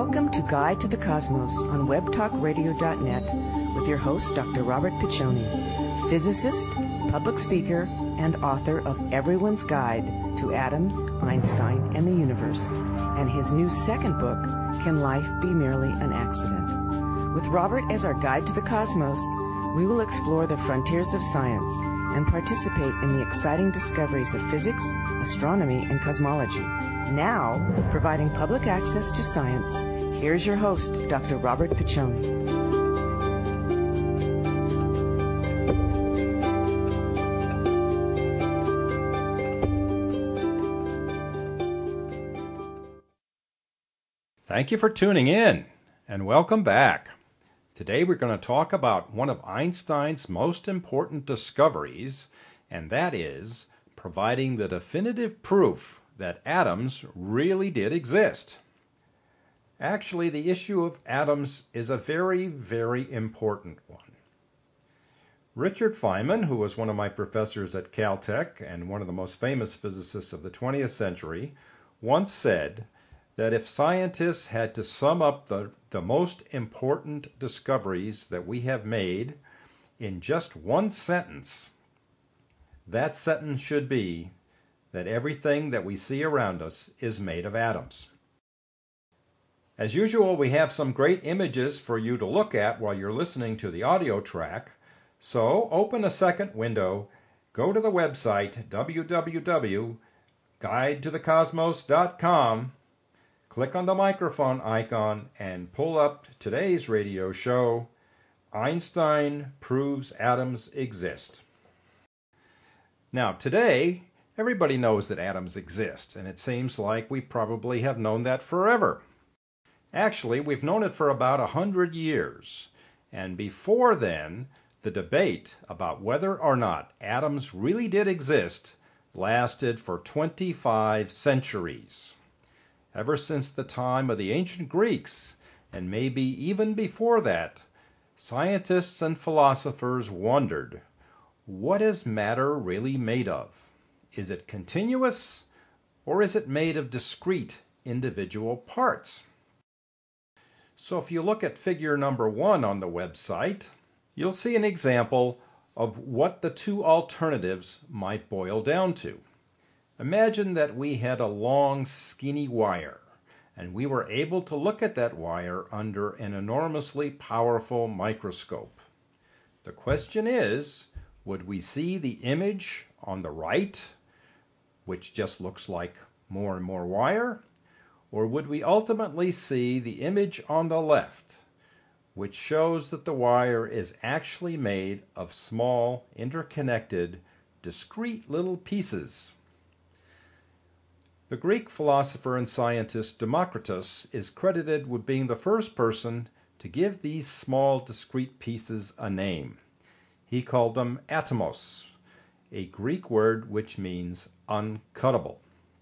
Welcome to Guide to the Cosmos on webtalkradio.net with your host, Dr. Robert Piccioni, physicist, public speaker, and author of Everyone's Guide to Atoms, Einstein, and the Universe, and his new second book, Can Life Be Merely an Accident? With Robert as our guide to the cosmos, we will explore the frontiers of science and participate in the exciting discoveries of physics, astronomy, and cosmology. Now, providing public access to science, here's your host, Dr. Robert Piccioni. Thank you for tuning in, and welcome back. Today we're going to talk about one of Einstein's most important discoveries, and that is providing the definitive proof that atoms really did exist. Actually, the issue of atoms is a very, very important one. Richard Feynman, who was one of my professors at Caltech and one of the most famous physicists of the 20th century, once said that if scientists had to sum up the most important discoveries that we have made in just one sentence, that sentence should be that everything that we see around us is made of atoms. As usual, we have some great images for you to look at while you're listening to the audio track, so open a second window, go to the website www.guidetothecosmos.com, click on the microphone icon, and pull up today's radio show, Einstein Proves Atoms Exist. Now, today, everybody knows that atoms exist, and it seems like we probably have known that forever. Actually, we've known it for about 100 years, and before then, the debate about whether or not atoms really did exist lasted for 25 centuries. Ever since the time of the ancient Greeks, and maybe even before that, scientists and philosophers wondered, what is matter really made of? Is it continuous, or is it made of discrete individual parts? So if you look at figure number 1 on the website, you'll see an example of what the two alternatives might boil down to. Imagine that we had a long, skinny wire, and we were able to look at that wire under an enormously powerful microscope. The question is, would we see the image on the right, which just looks like more and more wire, or would we ultimately see the image on the left, which shows that the wire is actually made of small, interconnected, discrete little pieces? The Greek philosopher and scientist Democritus is credited with being the first person to give these small, discrete pieces a name. He called them atomos, a Greek word which means uncuttable.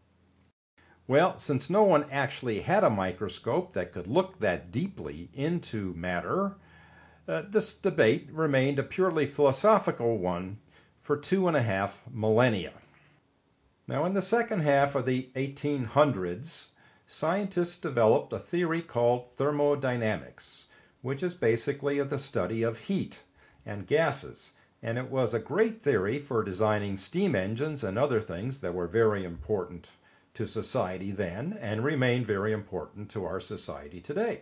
Well, since no one actually had a microscope that could look that deeply into matter, this debate remained a purely philosophical one for 2.5 millennia. Now, in the second half of the 1800s, scientists developed a theory called thermodynamics, which is basically the study of heat and gases, and it was a great theory for designing steam engines and other things that were very important to society then and remain very important to our society today.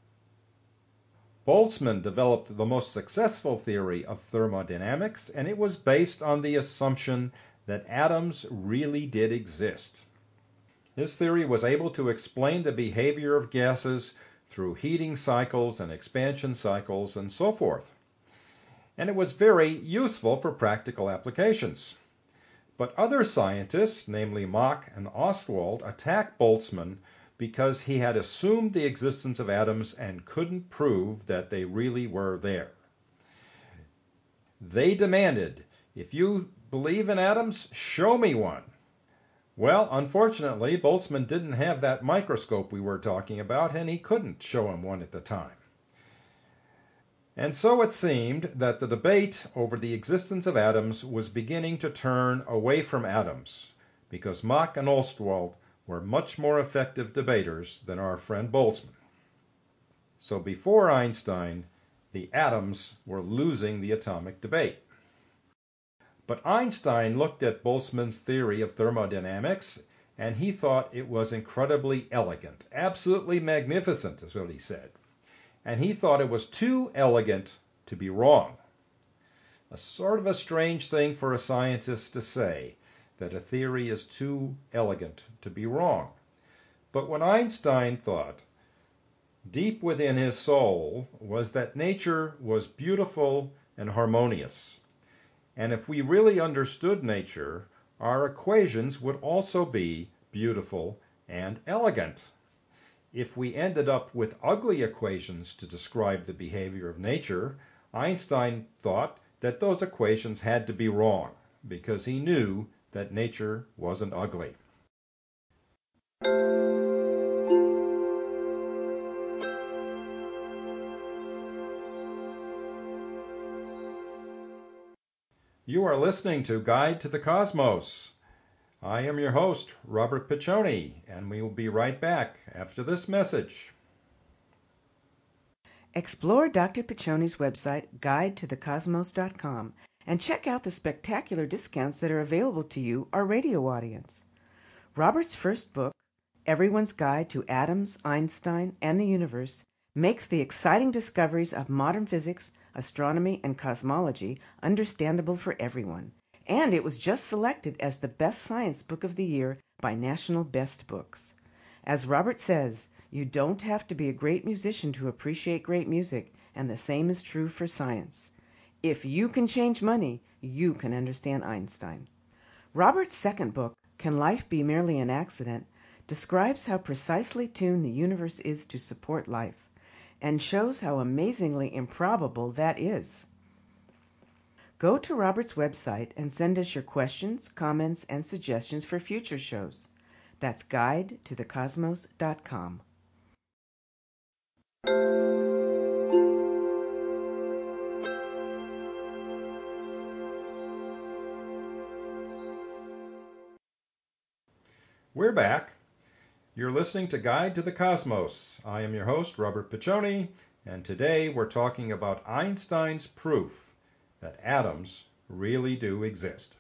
Boltzmann developed the most successful theory of thermodynamics, and it was based on the assumption that atoms really did exist. His theory was able to explain the behavior of gases through heating cycles and expansion cycles and so forth. And it was very useful for practical applications. But other scientists, namely Mach and Ostwald, attacked Boltzmann because he had assumed the existence of atoms and couldn't prove that they really were there. They demanded, if you believe in atoms, show me one. Well, unfortunately, Boltzmann didn't have that microscope we were talking about, and he couldn't show him one at the time. And so it seemed that the debate over the existence of atoms was beginning to turn away from atoms, because Mach and Ostwald were much more effective debaters than our friend Boltzmann. So before Einstein, the atoms were losing the atomic debate. But Einstein looked at Boltzmann's theory of thermodynamics, and he thought it was incredibly elegant. Absolutely magnificent, is what he said. And he thought it was too elegant to be wrong. A sort of a strange thing for a scientist to say, that a theory is too elegant to be wrong. But what Einstein thought, deep within his soul, was that nature was beautiful and harmonious. And if we really understood nature, our equations would also be beautiful and elegant. If we ended up with ugly equations to describe the behavior of nature, Einstein thought that those equations had to be wrong, because he knew that nature wasn't ugly. You are listening to Guide to the Cosmos. I am your host, Robert Piccioni, and we will be right back after this message. Explore Dr. Piccioni's website, guidetothecosmos.com, and check out the spectacular discounts that are available to you, our radio audience. Robert's first book, Everyone's Guide to Atoms, Einstein, and the Universe, makes the exciting discoveries of modern physics, astronomy, and cosmology understandable for everyone. And it was just selected as the best science book of the year by National Best Books. As Robert says, you don't have to be a great musician to appreciate great music, and the same is true for science. If you can change money, you can understand Einstein. Robert's second book, Can Life Be Merely an Accident?, describes how precisely tuned the universe is to support life, and shows how amazingly improbable that is. Go to Robert's website and send us your questions, comments, and suggestions for future shows. That's guidetothecosmos.com. We're back. You're listening to Guide to the Cosmos. I am your host, Robert Piccioni, and today we're talking about Einstein's proof that atoms really do exist.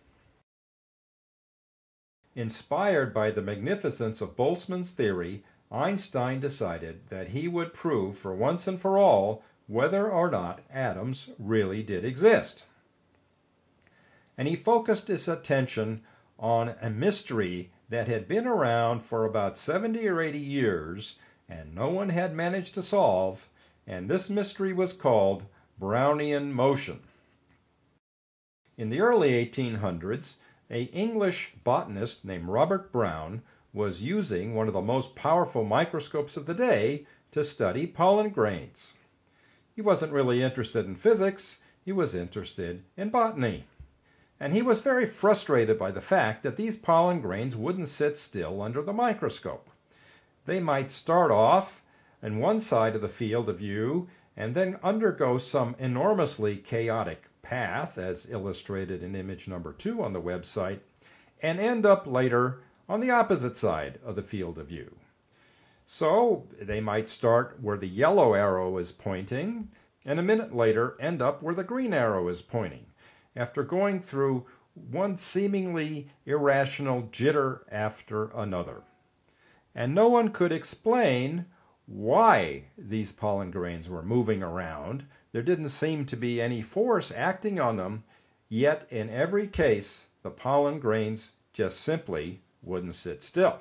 Inspired by the magnificence of Boltzmann's theory, Einstein decided that he would prove for once and for all whether or not atoms really did exist. And he focused his attention on a mystery that had been around for about 70 or 80 years and no one had managed to solve, and this mystery was called Brownian motion. In the early 1800s, an English botanist named Robert Brown was using one of the most powerful microscopes of the day to study pollen grains. He wasn't really interested in physics, he was interested in botany. And he was very frustrated by the fact that these pollen grains wouldn't sit still under the microscope. They might start off on one side of the field of view and then undergo some enormously chaotic path, as illustrated in image number 2 on the website, and end up later on the opposite side of the field of view. So they might start where the yellow arrow is pointing, and a minute later end up where the green arrow is pointing, after going through one seemingly irrational jitter after another. And no one could explain why these pollen grains were moving around. There didn't seem to be any force acting on them, yet in every case, the pollen grains just simply wouldn't sit still.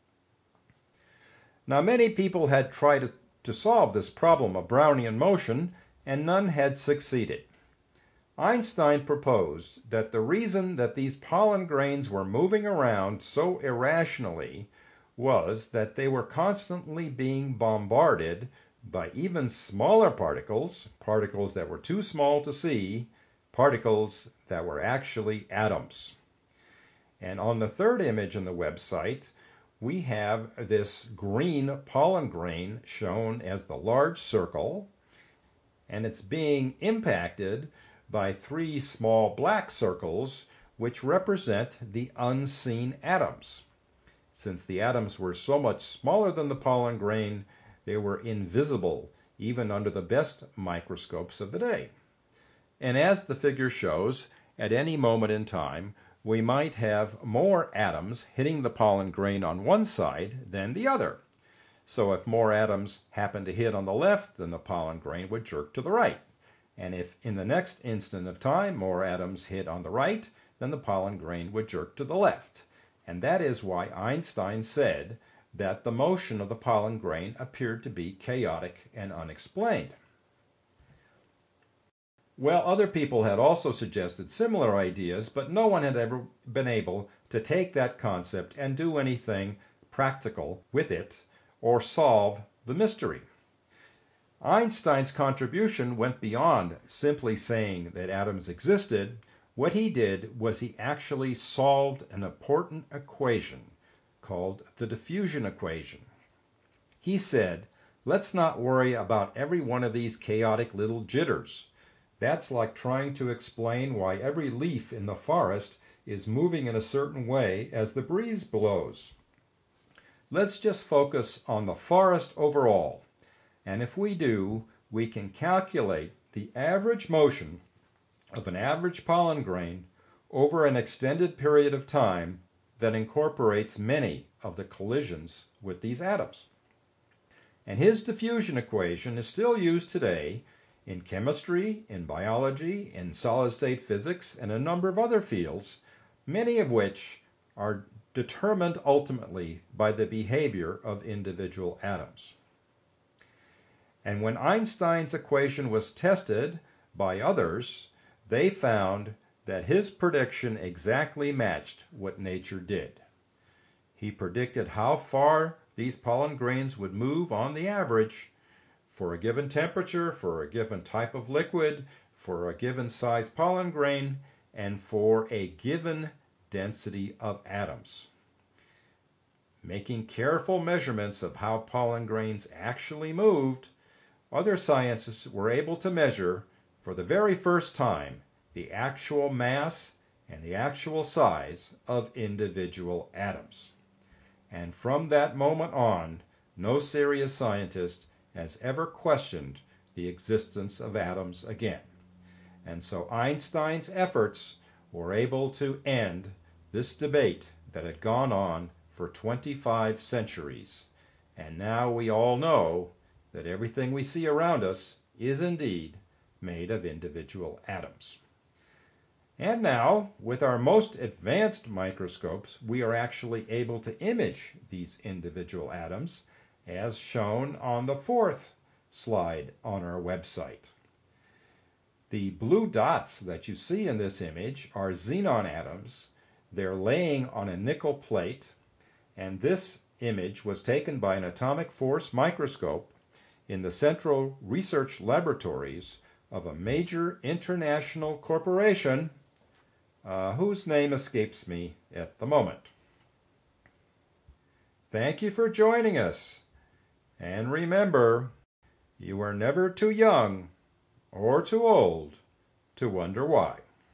Now, many people had tried to solve this problem of Brownian motion, and none had succeeded. Einstein proposed that the reason that these pollen grains were moving around so irrationally was that they were constantly being bombarded by even smaller particles, particles that were too small to see, particles that were actually atoms. And on the third image on the website, we have this green pollen grain shown as the large circle, and it's being impacted by 3 small black circles, which represent the unseen atoms. Since the atoms were so much smaller than the pollen grain, they were invisible even under the best microscopes of the day. And as the figure shows, at any moment in time, we might have more atoms hitting the pollen grain on one side than the other. So if more atoms happen to hit on the left, then the pollen grain would jerk to the right. And if in the next instant of time more atoms hit on the right, then the pollen grain would jerk to the left. And that is why Einstein said that the motion of the pollen grain appeared to be chaotic and unexplained. Well, other people had also suggested similar ideas, but no one had ever been able to take that concept and do anything practical with it or solve the mystery. Einstein's contribution went beyond simply saying that atoms existed. What he did was he actually solved an important equation called the diffusion equation. He said, let's not worry about every one of these chaotic little jitters. That's like trying to explain why every leaf in the forest is moving in a certain way as the breeze blows. Let's just focus on the forest overall. And if we do, we can calculate the average motion of an average pollen grain over an extended period of time that incorporates many of the collisions with these atoms. And his diffusion equation is still used today in chemistry, in biology, in solid-state physics, and a number of other fields, many of which are determined ultimately by the behavior of individual atoms. And when Einstein's equation was tested by others, they found that his prediction exactly matched what nature did. He predicted how far these pollen grains would move on the average for a given temperature, for a given type of liquid, for a given size pollen grain, and for a given density of atoms. Making careful measurements of how pollen grains actually moved, other scientists were able to measure, for the very first time, the actual mass and the actual size of individual atoms. And from that moment on, no serious scientist has ever questioned the existence of atoms again. And so Einstein's efforts were able to end this debate that had gone on for 25 centuries. And now we all know that everything we see around us is indeed made of individual atoms. And now, with our most advanced microscopes, we are actually able to image these individual atoms, as shown on the fourth slide on our website. The blue dots that you see in this image are xenon atoms. They're laying on a nickel plate, and this image was taken by an atomic force microscope in the Central Research Laboratories of a major international corporation whose name escapes me at the moment. Thank you for joining us. And remember, you are never too young or too old to wonder why.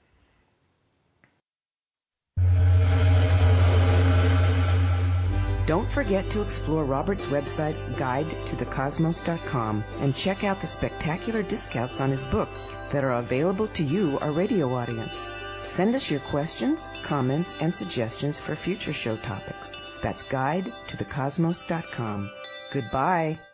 Don't forget to explore Robert's website, guidetothecosmos.com, and check out the spectacular discounts on his books that are available to you, our radio audience. Send us your questions, comments, and suggestions for future show topics. That's guidetothecosmos.com. Goodbye.